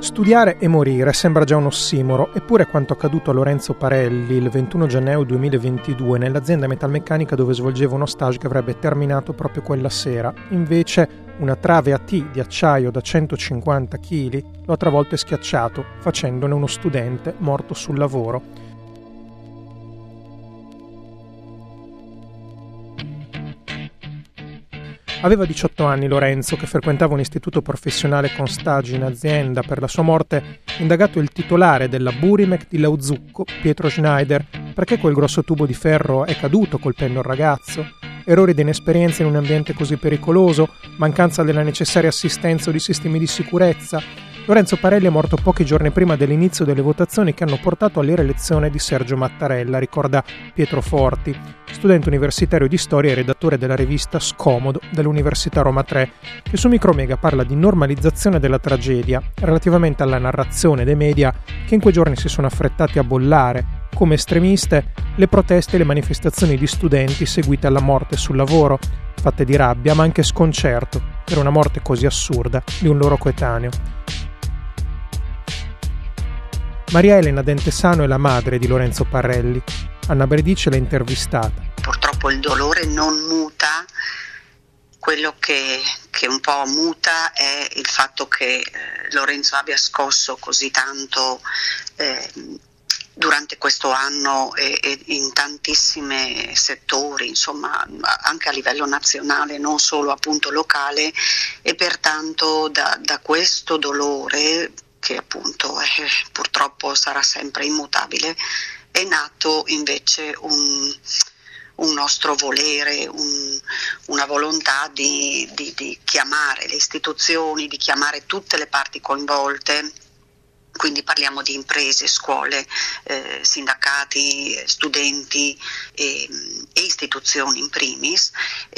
Studiare e morire sembra già un ossimoro, eppure quanto accaduto a Lorenzo Parelli il 21 gennaio 2022 nell'azienda metalmeccanica dove svolgeva uno stage che avrebbe terminato proprio quella sera. Invece una trave a T di acciaio da 150 kg lo ha travolto e schiacciato, facendone uno studente morto sul lavoro. Aveva 18 anni Lorenzo, che frequentava un istituto professionale con stage in azienda. Per la sua morte indagato il titolare della Burimec di Lauzucco, Pietro Schneider, perché quel grosso tubo di ferro è caduto colpendo il ragazzo. Errori di inesperienza in un ambiente così pericoloso, mancanza della necessaria assistenza o di sistemi di sicurezza. Lorenzo Parelli è morto pochi giorni prima dell'inizio delle votazioni che hanno portato all'elezione di Sergio Mattarella, ricorda Pietro Forti, studente universitario di storia e redattore della rivista Scomodo dell'Università Roma 3, che su Micromega parla di normalizzazione della tragedia relativamente alla narrazione dei media che in quei giorni si sono affrettati a bollare come estremiste le proteste e le manifestazioni di studenti seguite alla morte sul lavoro, fatte di rabbia ma anche sconcerto per una morte così assurda di un loro coetaneo. Maria Elena Dentesano è la madre di Lorenzo Parelli. Anna Bredice l'ha intervistata. Purtroppo il dolore non muta, quello che un po' muta è il fatto che Lorenzo abbia scosso così tanto durante questo anno e in tantissimi settori, insomma anche a livello nazionale, non solo appunto locale, e pertanto da questo dolore, che appunto purtroppo sarà sempre immutabile, è nato invece un nostro volere, una volontà di chiamare le istituzioni, di chiamare tutte le parti coinvolte. Quindi parliamo di imprese, scuole, sindacati, studenti e istituzioni in primis,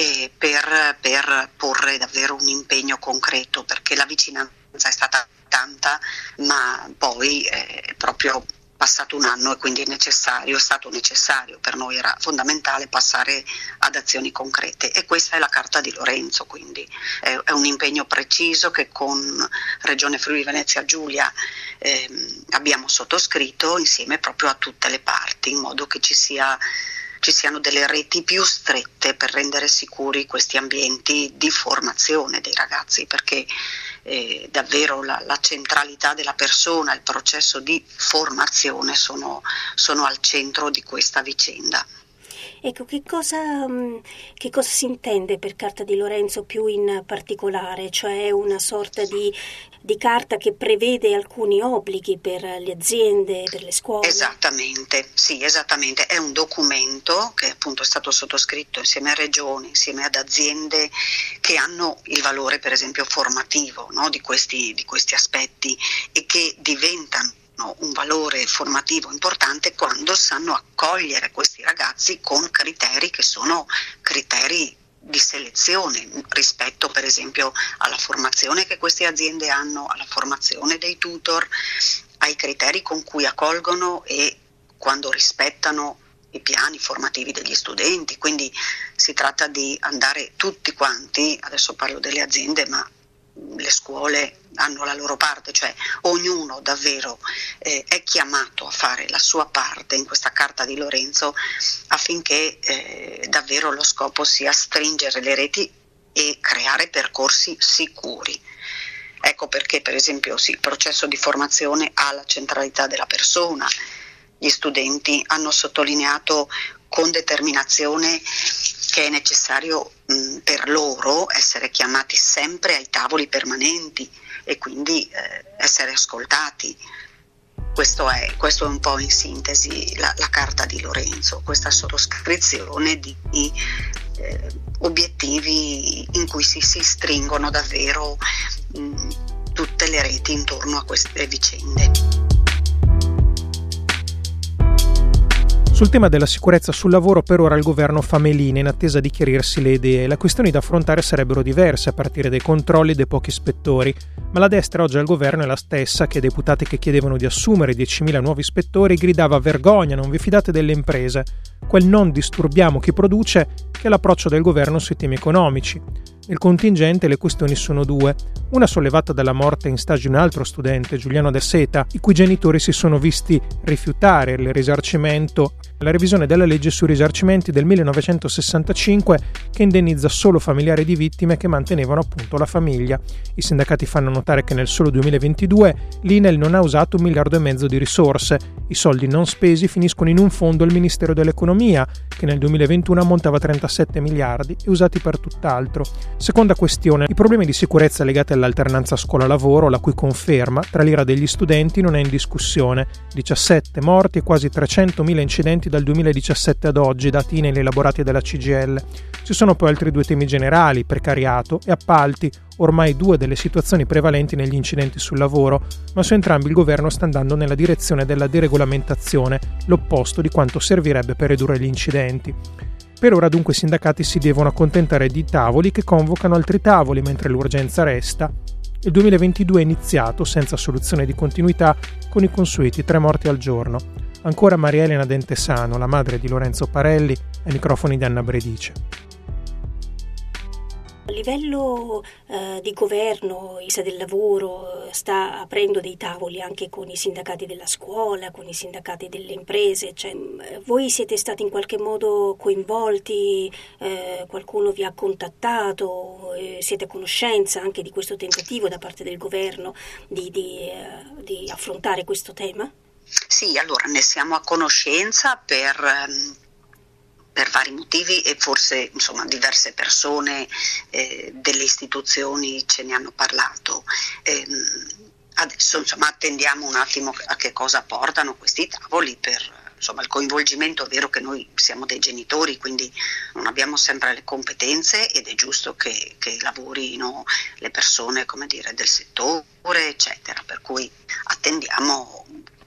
per porre davvero un impegno concreto, perché la vicinanza è stata tanta, ma poi è proprio passato un anno e quindi è stato necessario, per noi era fondamentale passare ad azioni concrete, e questa è la carta di Lorenzo, quindi è un impegno preciso che con Regione Friuli Venezia Giulia abbiamo sottoscritto insieme proprio a tutte le parti, in modo che ci siano delle reti più strette per rendere sicuri questi ambienti di formazione dei ragazzi, perché davvero la centralità della persona, il processo di formazione sono al centro di questa vicenda. Ecco, che cosa si intende per carta di Lorenzo più in particolare? Cioè una sorta di carta che prevede alcuni obblighi per le aziende, per le scuole? Esattamente, sì, esattamente. È un documento che appunto è stato sottoscritto insieme a regioni, insieme ad aziende che hanno il valore per esempio formativo, no, di questi aspetti, e che diventano un valore formativo importante quando sanno accogliere questi ragazzi con criteri che sono criteri di selezione rispetto per esempio alla formazione che queste aziende hanno, alla formazione dei tutor, ai criteri con cui accolgono e quando rispettano i piani formativi degli studenti. Quindi si tratta di andare tutti quanti, adesso parlo delle aziende, ma le scuole hanno la loro parte, cioè ognuno davvero è chiamato a fare la sua parte in questa carta di Lorenzo, affinché davvero lo scopo sia stringere le reti e creare percorsi sicuri. Ecco perché per esempio il processo di formazione ha la centralità della persona. Gli studenti hanno sottolineato con determinazione che è necessario per loro essere chiamati sempre ai tavoli permanenti e quindi essere ascoltati. Questo è un po' in sintesi la carta di Lorenzo, questa sottoscrizione di obiettivi in cui si stringono davvero tutte le reti intorno a queste vicende. Sul tema della sicurezza sul lavoro per ora il governo fa meline in attesa di chiarirsi le idee. Le questioni da affrontare sarebbero diverse a partire dai controlli dei pochi ispettori, ma la destra oggi al governo è la stessa che ai deputati che chiedevano di assumere 10.000 nuovi ispettori gridava vergogna, non vi fidate delle imprese. quel non disturbiamo chi produce, che è l'approccio del governo sui temi economici. Nel contingente le questioni sono due, una sollevata dalla morte in stage di un altro studente, Giuliano Del Seta, i cui genitori si sono visti rifiutare il risarcimento, la revisione della legge sui risarcimenti del 1965 che indennizza solo familiari di vittime che mantenevano appunto la famiglia. I sindacati fanno notare che nel solo 2022 l'INEL non ha usato 1,5 miliardi di risorse, i soldi non spesi finiscono in un fondo al Ministero dell'Economia che nel 2021 ammontava a 37 miliardi e usati per tutt'altro. Seconda questione, i problemi di sicurezza legati all'alternanza scuola-lavoro, la cui conferma tra l'ira degli studenti non è in discussione. 17 morti e quasi 300.000 incidenti dal 2017 ad oggi, dati INEL elaborati dalla CGIL. Ci sono poi altri due temi generali, precariato e appalti, ormai due delle situazioni prevalenti negli incidenti sul lavoro, ma su entrambi il governo sta andando nella direzione della deregolamentazione, l'opposto di quanto servirebbe per ridurre gli incidenti. Per ora dunque i sindacati si devono accontentare di tavoli che convocano altri tavoli, mentre l'urgenza resta. Il 2022 è iniziato senza soluzione di continuità, con i consueti 3 morti al giorno. Ancora Maria Elena Dentesano, la madre di Lorenzo Parelli, ai microfoni di Anna Bredice. A livello di governo, il del lavoro sta aprendo dei tavoli anche con i sindacati della scuola, con i sindacati delle imprese. Voi siete stati in qualche modo coinvolti? Qualcuno vi ha contattato? Siete a conoscenza anche di questo tentativo da parte del governo di affrontare questo tema? Sì, allora ne siamo a conoscenza per vari motivi e forse diverse persone delle istituzioni ce ne hanno parlato. Adesso attendiamo un attimo a che cosa portano questi tavoli per il coinvolgimento. È vero che noi siamo dei genitori, quindi non abbiamo sempre le competenze ed è giusto che lavorino le persone del settore, eccetera, per cui attendiamo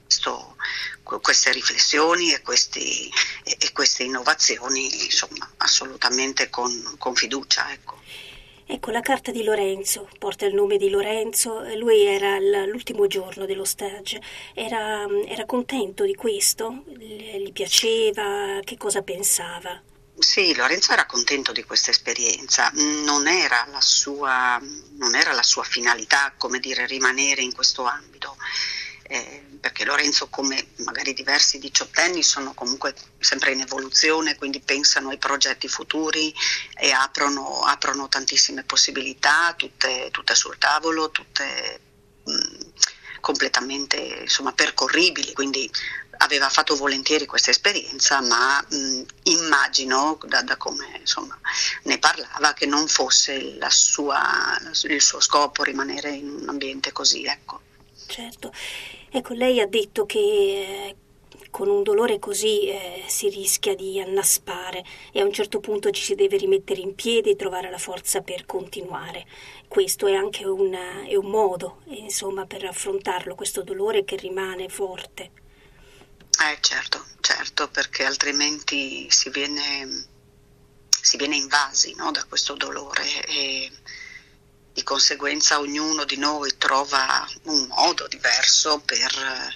queste riflessioni e queste innovazioni assolutamente con fiducia. Ecco, la carta di Lorenzo porta il nome di Lorenzo. Lui era l'ultimo giorno dello stage, era contento di questo? Gli piaceva? Che cosa pensava? Sì, Lorenzo era contento di questa esperienza, non era la sua finalità, rimanere in questo ambito. Perché Lorenzo, come magari diversi diciottenni, sono comunque sempre in evoluzione, quindi pensano ai progetti futuri e aprono tantissime possibilità, tutte sul tavolo, tutte completamente percorribili, quindi aveva fatto volentieri questa esperienza, ma immagino da come ne parlava che non fosse il suo scopo rimanere in un ambiente così, ecco. Certo. Ecco, lei ha detto che con un dolore così si rischia di annaspare e a un certo punto ci si deve rimettere in piedi e trovare la forza per continuare. Questo è anche un modo, per affrontarlo, questo dolore che rimane forte. Certo, perché altrimenti si viene invasi, no, da questo dolore e di conseguenza ognuno di noi trova un modo diverso per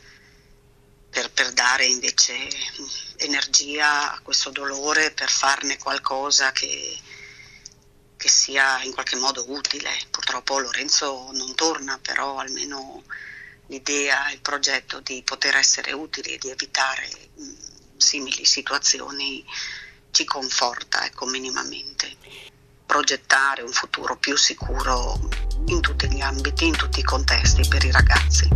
dare invece energia a questo dolore, per farne qualcosa che sia in qualche modo utile. Purtroppo Lorenzo non torna, però almeno l'idea, il progetto di poter essere utili e di evitare simili situazioni ci conforta, minimamente. Progettare un futuro più sicuro in tutti gli ambiti, in tutti i contesti per i ragazzi.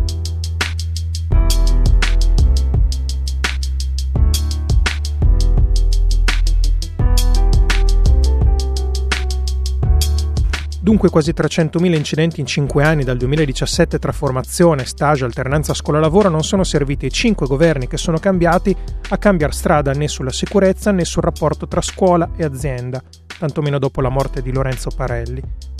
Dunque quasi 300.000 incidenti in 5 anni dal 2017 tra formazione, stage, alternanza scuola-lavoro non sono serviti ai 5 governi che sono cambiati a cambiare strada né sulla sicurezza né sul rapporto tra scuola e azienda, tantomeno dopo la morte di Lorenzo Parelli.